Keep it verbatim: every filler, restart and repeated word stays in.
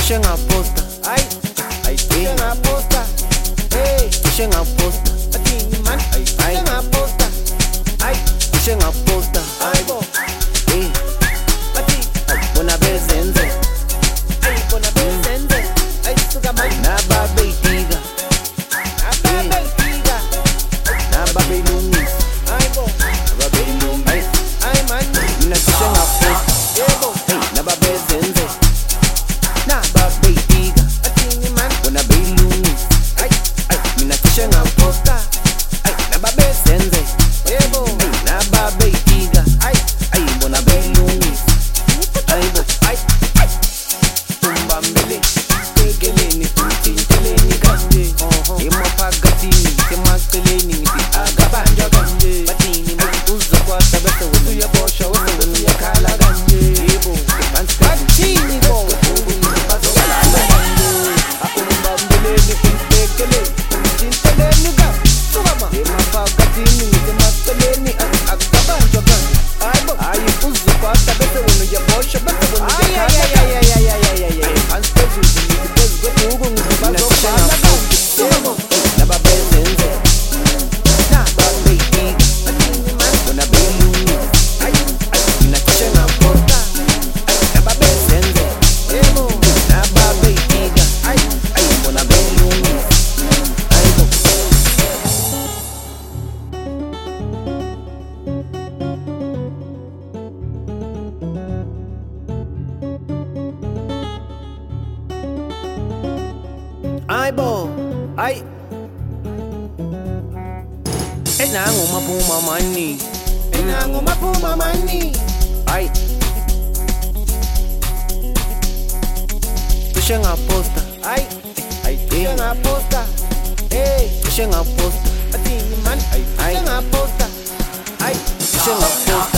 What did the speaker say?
tushe ngaposta, ay, ay, tushe ngaposta, hey, tushe ngaposta, athini man, ay, tushe ngaposta, ay, tushe ngaposta, ay bo, hey, athi, bona bezenze, ay, bona bezenze, ay, suka man, nababeyitiga, nababeyitiga, nababeyilungisa, ay bo, nababeyilungisa, ay man, mina tushe ngaposta, yebo, hey, nababezenze, nababeyitiga, athini man, bona beyilungisa, ay, ay, mina tushe ngaposta, ay, nababezenze, yebo, hey, nababeyitiga, ay, ay, bona beyilungisa, ay bo, ay, ay, tumbambele, tekeleni, uthinteleni kanje, emaphakathini, semaceleni, ngithi akabanjwa kanje, bathini uzokwata bese wena uyaboshwa, bese wena uyakhala kanje, yebo, bathini bo, bazobalala kanje, akumbambeleni, umbekeleni, uthinteleni kanje, sukama, emaphakathini, ngithi emaceleni, akabanjwa kanje, ay bo, hayi uzokwata bese wena uyaboshwa, bese wena ay, ay, uyakhala ay, ay, ay, ay, ay, ay, ay, phansi phezulu, ngithi phezu kwebhuku, ngithi bazobhala bazobhala kanje, sukama, nababezenze, nababeyitiga, athini man, bona beyilungisa, ay, ay, mina tushe ngaposta, ay, nababezenze, yebo, nababeyitiga, ay, ay, bona beyilungisa, ay bo, ay bo, ay, enango maphuma mani, enango maphuma mani, ay, tushe ngaposta, ay, ay, tushe ngaposta, hey, tushe ngaposta, athini man, ay, tushe ngaposta, ay, tushe ngaposta.